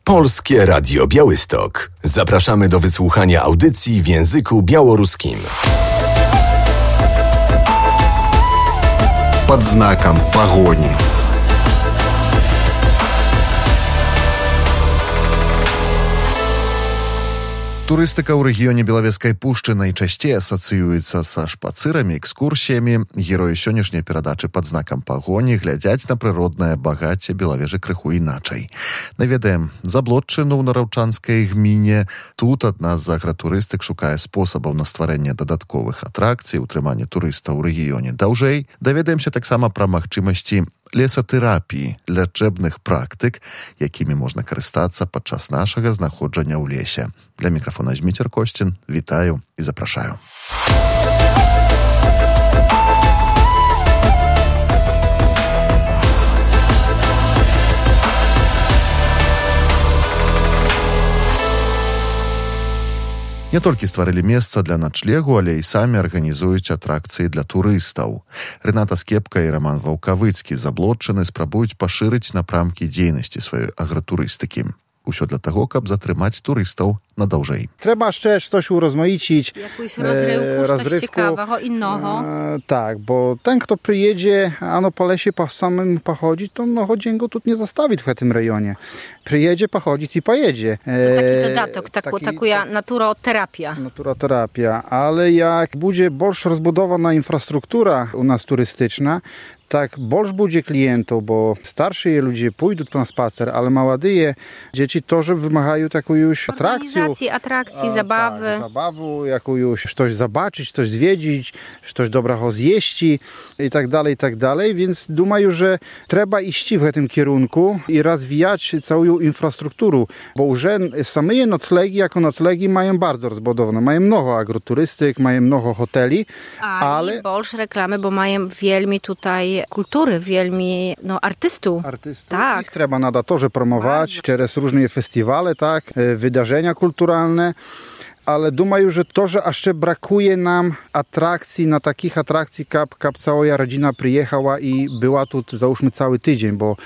Polskie Radio Białystok. Zapraszamy do wysłuchania audycji w języku białoruskim. Pod znakiem pogoni. Турыстыка ў рэгіёне Белавежскай пушчы найчасцей асацыюецца са шпацырамі, экскурсіямі. Героі сённяшняй перадачы пад знакам пагоні глядзяць на прыроднае багацце Белавежы крыху іначай. Наведаем заблотчыну ў нараўчанскай гміне. Тут адна з агратурыстык шукае спосабаў на стварэнне дадатковых атракцый, утрымання турыстаў у рэгіёне даўжэй. Даведаемся таксама пра магчымасці лесатэрапіі, лячэбных практык, якімі можна карыстацца падчас нашага знаходжання ў лесе. Для мікрафона Зміцер Косцін. Вітаю і запрашаю. Не толькі стварылі месца для начлегу, але і самі арганізуюць атракцыі для турыстаў. Рэната Скепка і Роман Ваўкавыцкі заблотчыны спрабуюць пашырыць напрамкі дзейнасці сваёй агратурыстыкі. Усё для таго, каб затрымаць турыстаў надаўжэй. Треба ще щось урозмаїтить. Якусь розривку, щось цікавого, інного. Так, bo ten, kto przyjedzie, ano po lesie po samym pochodzić, to mnogo dzięgo tu nie zastawi w tym rejonie. Przyjedzie, pochodzić i pojedzie. Taki dodatek, taka naturoterapia. Naturoterapia, ale jak będzie больше rozbudowana infrastruktura u nas turystyczna, tak больше będzie klientów, bo starsi ludzie pójdą na spacer, ale młode dzieci też wymagają taką już atrakcji, zabawy. Tak, zabawu, jakąś coś zobaczyć, coś zwiedzić, coś dobrego zjeść i tak dalej, więc думаю, że trzeba iść w tym kierunku i rozwijać całą infrastrukturę, bo już same noclegi jako noclegi mają bardzo rozbudowane, mają mnogo agroturystyk, mają mnogo hoteli, ale... больше reklamy, bo mają wielmi tutaj kultury, wielmi artystów. Tak. Ich trzeba nada też promować przez różne festiwale, tak, wydarzenia kulturalne. Ale думаю, że to, że jeszcze brakuje nam atrakcji, na takich atrakcji, kap cała rodzina przyjechała i była tu, załóżmy, cały tydzień, bo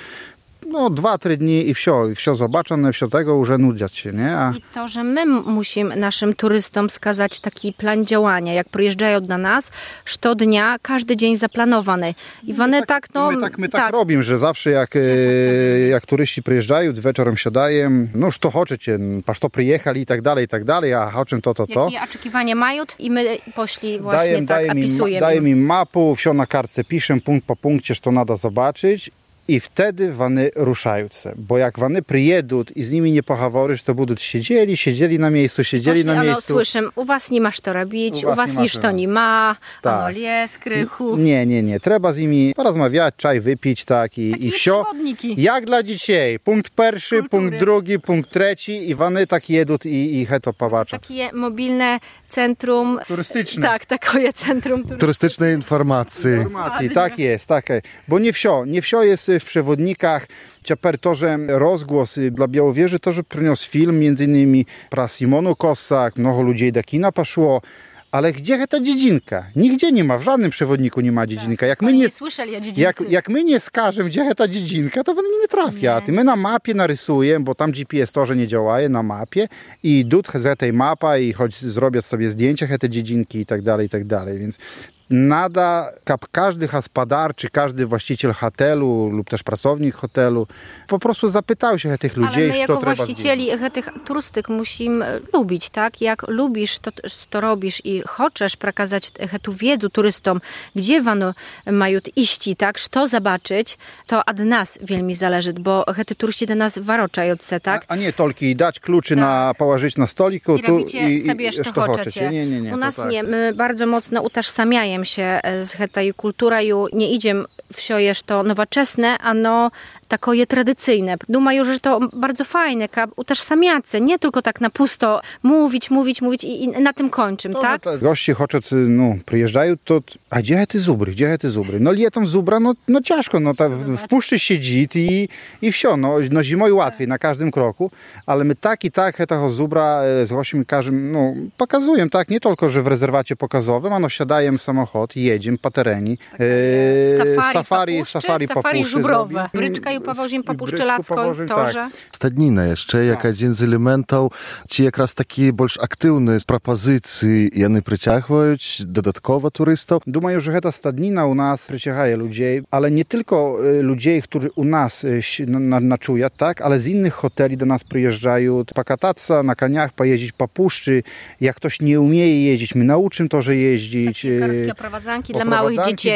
2-3 dni i wsio zobaczone, wsio tego już nudziać się, nie? I to, że my musimy naszym turystom wskazać taki plan działania, jak przyjeżdżają do nas, co dnia, każdy dzień zaplanowany. I my tak robimy, że zawsze jak turyści przyjeżdżają, wieczorem siadają, już to chcecie, paż to przyjechali i tak dalej, a choczym to. Jakie oczekiwania mają i my poszli właśnie opisujemy. Daję im mapę, wsio na kartce piszę, punkt po punkcie, co nada zobaczyć. I wtedy wany ruszają się, bo jak wany przyjedą i z nimi nie pohaworysz, to będą siedzieli na miejscu, Słyszę, u was nie masz to robić, u was niż to nie ma, tak. Jest krychu. Nie, trzeba z nimi porozmawiać, czaj wypić, tak, i wsio. Jak dla dzisiaj, punkt pierwszy, kultury. Punkt drugi, punkt trzeci i wany tak jedą i heto powaczą. Takie mobilne centrum turystyczne. Tak, takie centrum turystycznej informacji, tak jest, bo nie wsio jest w przewodnikach. Ciaper to, że rozgłos dla Białowieży to, że przyniósł film, między innymi pra Simonu Kossak, mnogo ludzi do kina poszło. Ale gdzie ta dziedzinka? Nigdzie nie ma, w żadnym przewodniku nie ma dziedzinka. Jak my nie skażemy, gdzie ta dziedzinka, to nie trafia. My na mapie narysujemy, bo tam GPS to, że nie działa, na mapie i idą z tej mapa i choć zrobią sobie zdjęcia te dziedzinki i tak dalej, więc nada, każdy gospodar, czy każdy właściciel hotelu lub też pracownik hotelu po prostu zapytał się tych ludzi, ale my jako właścicieli tych turystyk musimy lubić, tak? Jak lubisz to robisz i chcesz przekazać tę wiedzę turystom, gdzie wano mają iść, tak? Co zobaczyć, to od nas wielmi zależy, bo te turyści do nas waroczają się, tak? A nie tylko dać kluczy położyć na stoliku i robicie sobie, co chcecie. Nie. U nas nie, my bardzo mocno utożsamiamy się z tej kulturą, nie idziemy wsiojesz to nowoczesne, ano takie tradycyjne. Думаю, że to bardzo fajne, utożsamiać się, nie tylko tak na pusto mówić i na tym kończymy, tak? Goście chcą, przyjeżdżają, to a gdzie te zubry? Latem zubra, ciężko, w puszczy siedzi i wsio, zimoj łatwiej na każdym kroku, ale my tak tego zubra z gościem każdym, pokazuję, tak, nie tylko, że w rezerwacie pokazowym, ano wsiadajem w samochód, jedziemy po terenie, safari po puszczy żubrowe, bryczka Bryczkою powożimy po Puszczy Lackiej, torze. Stadnina jeszcze, jak jeden z elementów, ci jakraz taki больш aktywny z propozycji, jany przyciągają dodatkowo turystów. Думаю, że ta stadnina u nas przyciąga ludzi, ale nie tylko ludzi, którzy u nas noczują, tak, ale z innych hoteli do nas przyjeżdżają pokatać na koniach, pojeździć po puszczy. Jak ktoś nie umie jeździć, my nauczymy to, że jeździć. Takie oprowadzanki dla małych dzieci,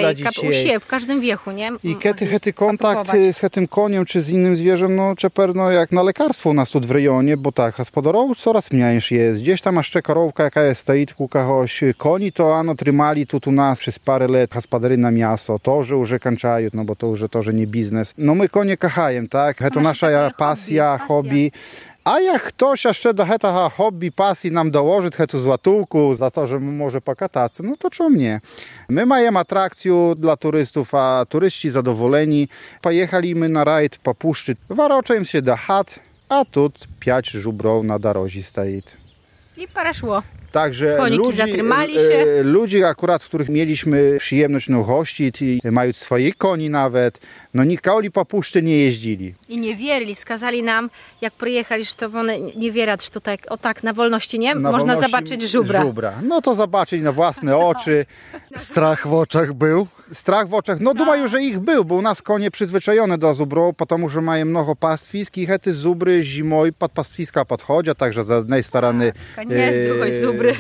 w każdym wieku, nie? I kiedy kontakt z tym koniem czy z innym zwierzem, no czeperno jak na lekarstwo u nas tu w rejonie, bo tak, gospodarów coraz mniej jest. Gdzieś tam jeszcze korowka jaka jest, stoi u kogoś. Koni to ano trzymali tu u nas przez parę lat gospodary na miasto. To, że już kończają, no bo to, że nie biznes. No my konie kochają, tak? To nasza pasja, hobby. A jak ktoś jeszcze do tego hobby, pasji nam dołoży tu złotówku za to, że może pokatać, no to czemu nie? My mamy atrakcję dla turystów, a turyści zadowoleni. Pojechaliśmy na rajd po puszczy, waroczem się do chat, a tu 5 żubrów na drodze stoi. I przeszło. Także koniki zatrzymali się. Ludzi akurat, których mieliśmy przyjemność gościć i mają swoje koni nawet, no nikoли po puszczy nie jeździli. I nie wierzyli, skazali nam, jak przyjechali, że to nie wierać, że tutaj o tak na wolności nie, można zobaczyć żubra. No to zobaczyć na własne oczy. Strach w oczach był? Strach w oczach, no думаю, że ich był, bo u nas konie przyzwyczajone do zubrów, потому że mają mnogo pastwisk i te zubry zimą pod pastwiska podchodzą, także z jednej strony z drugiej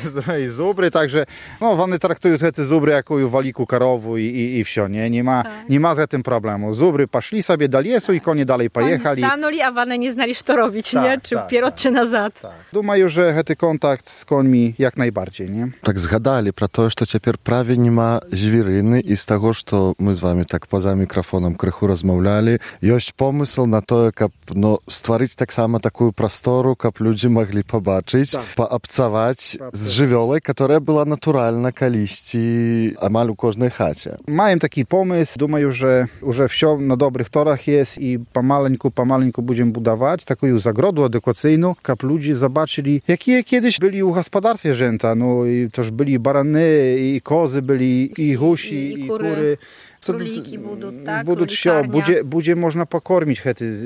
zubry, także no, one traktują te zubry jako w waliku karowu i wsio, nie ma z tym problemu. Zubry poszli sobie do lesu i konie dalej pojechali. Oni stanęli, a one nie znali, co robić, nie? Czy wpierw, czy nazad. Думаю, że ten kontakt z końmi jak najbardziej, nie? Tak zgadali про to, że teraz prawie nie ma zwieryny i z tego, że my z wami tak poza mikrofonem krychu rozmawiali, jest pomysł na to, jak stworzyć tak samo taką prostoru, jak ludzie mogli pobaczyć, poobcować z żywiołą, która była naturalna kaliści amal u każdej chacie. Mają taki pomysł, думаю, że wsio na dobrych torach jest i pomaleńku będziemy budować taką zagrodę edukacyjną, żeby ludzie zobaczyli, jakie kiedyś byli u gospodarstwie rzęta. No i też byli barany, i kozy byli, i gusi, i kury. Króliki budut, tak? Budut wsio, budzie można pokormić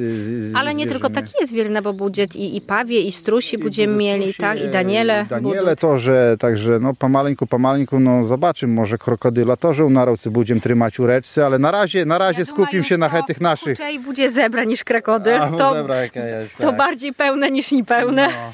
ale nie tylko takie zwierzęta, bo budżet i pawie, i strusi będziemy mieli, tak? I Daniele to, że także no pomaleńku, no zobaczymy, może krokodyla to, że u narocy będziemy trzymać u reczce, ale na razie skupimy się na tych naszych. Raczej będzie zebra niż krokodyl. To bardziej pełne niż niepełne. No.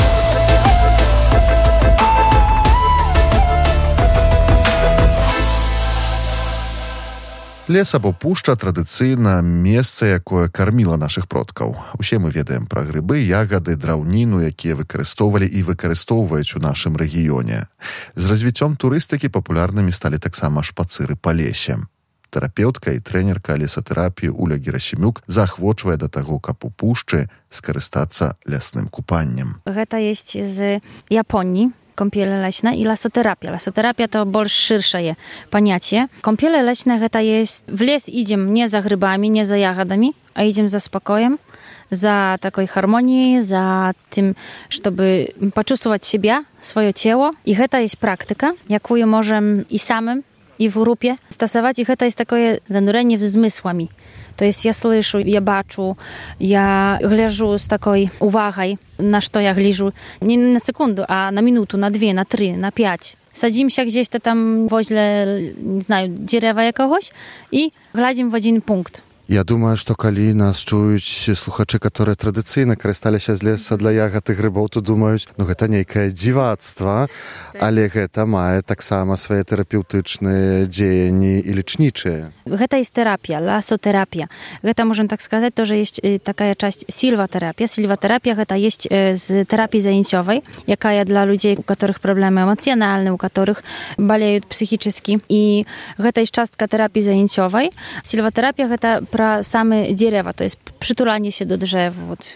Лес або пушча традыцыйна месца, якое карміла нашых продкаў. Усе мы ведаем пра грыбы, ягады, драўніну, якія выкарыстоўвалі і выкарыстоўваюць у нашым рэгіёне. З развіццём турыстыкі папулярнымі сталі таксама шпацыры па лесе. Тэрапеўтка і трэнерка лесатэрапіі Уля Герасімюк заахвочвае да таго, каб у пушчы скарыстацца лясным купаннем. Гэта есть з Japonii. Kąpiele leśne i lasoterapia. Lasoterapia to больш ширшее понятие. Kąpiele leśne to jest w les idziemy nie za grzybami, nie za jagodami, a idziemy za spokojem, za takiej harmonii, za tym, żeby poczuwać siebie, swoje ciało. I to jest praktyka, jaką możemy i samym, i w grupie stosować. I to jest takie zanurzenie w zmysłami. To jest ja słyszę, ja baczę, ja гляжу z taką uwagą, na co ja гляжу. Nie na sekundę, a na minutę, na 2, na 3, na 5. Sadzimy się gdzieś tam woźle, nie знаю, drzewa jakiegoś i глядим w jeden punkt. Я думаю, што калі нас чуюць слухачы, которые традыцыйна карысталіся з леса для ягад і грыбоў, то думаюць, гэта нейкае дзівацтва, але гэта мае таксама свае тэрапеўтычныя дзеянні і лечнічыя. Гэта jest terapia, lasoterapia. Гэта, можем так сказать, тоже есть такая часть silwaterapia. Silwaterapia гэта есть z terapii zajęciowej, jaka dla ludzi, u których problemy emocjonalne, u których болеют psychicznie. I гэта jest частка terapii zajęciowej. Silwaterapia гэта про same drzewa, to jest przytulanie się do drzew,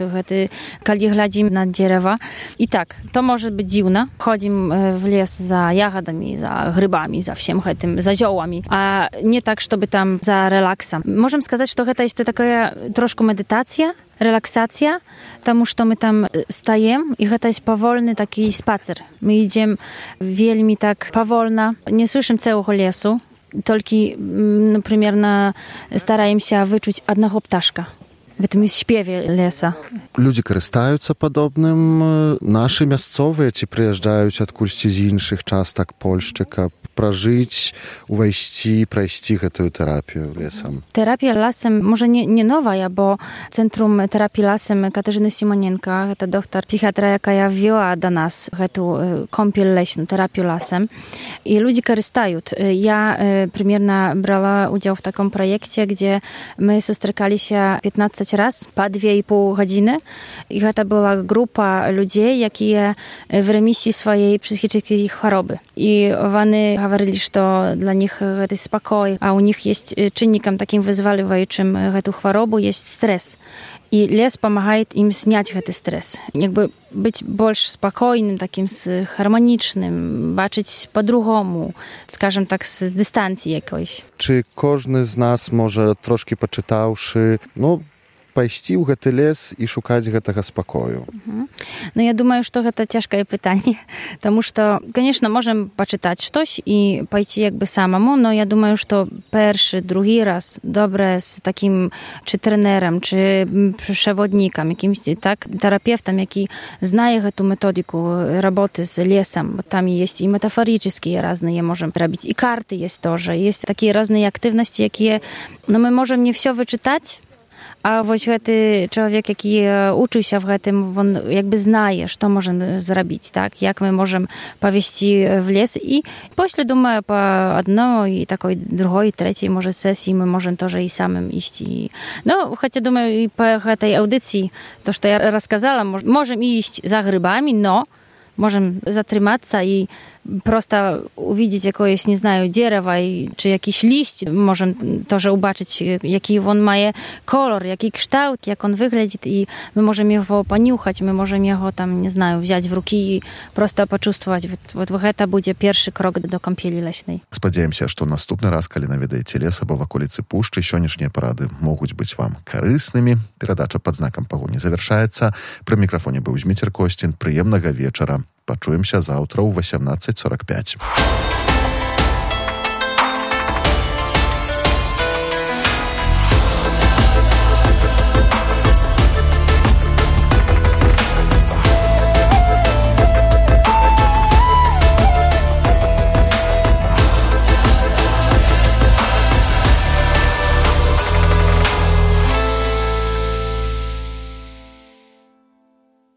kiedy глядим na drzewa. I tak, to może być dziwne. Chodzimy w les za jagodami, za grzybami, za всем tym, za ziołami, a nie tak, żeby tam za relaksem. Możemy сказать, że to jest taka troszkę medytacja, relaksacja, потому что my tam stajemy i to jest powolny taki spacer. My idziemy wielmi tak powolno, nie słyszymy całego lesu. только, примерно, стараемся вычуć одного пташка w tym śpiewie lesa. Людзі карыстаюцца падобным, нашы мясцовыя ці прыязджаюць адкульсьці з іншых частак Польшчы, каб пражыць, увайсці, прайсці гэтую тэрапію лесам. Terapia lasem może nie nowa, bo Centrum Terapii Lasem Katarzyny Simonienko, to doktor psychiatra, jaka wzięła do nas tę kąpiel leśną, terapię lasem. I ludzie korzystają. Ja примерно brała udział w takim projekcie, gdzie my spotykali się 15 razy, po 2,5 godziny. I to była grupa ludzi, jakie w remisji swojej psychicznej choroby. I oni говорили, что для них это спокой, а у них есть czynnikiem takim wyzwalającym эту chorobę jest stres. I les pomagает im снять этот stres. Jakby być больше spokojnym, takim harmonicznym, baczyć po-drugomu, скажем tak, z dystancji jakoś. Czy każdy z nas może troszkę poczytałszy, пайсці ў гэты лес і шукаць гэтага спакою? Я думаю, что это цяжкае пытанне, потому что, конечно, можем почитать что-то и пойти якби самому, но я думаю, что перший, другі раз добре з таким чи тренером, чи przewodnikiem, якимсь так терапевтом, який знає эту методику работы с лесом. Там есть и метафорические разные можем робить, и карты есть тоже. Есть такие разные активности, якія, мы можем не все вычитать, a właśnie ten człowiek, jaki uczył się w tym, on jakby znaje, co możemy zrobić, tak? Jak my możemy powieść w les i pośle, думаю, po jednej i takiej drugiej, trzeciej może sesji my możemy też i samym iść. Chociaż думаю, i po tej audycji, to, co ja rozkazała, możemy iść za grzybami, możemy zatrzymać się i prosto uwidzieć jakieś, nie знаю, drzewo czy jakiś liść. Możemy też zobaczyć, jaki on ma kolor, jaki kształt, jak on wygląda i my możemy go poniuchać, my możemy go tam, nie знаю, wziąć w ruki i prosto poczuwać. To będzie pierwszy krok do kąpieli leśnej. Спадзяемся, што наступны раз, калі наведаеце лес або в аколіцы пушчы, сённяшнія парады могуць быць вам карыснымі. Перадача пад знакам пагоні завяршаецца. Пры мікрафоне быў Зміцер Косцін. Прыемнага вечара. Пачуемся заўтра ў 18:45.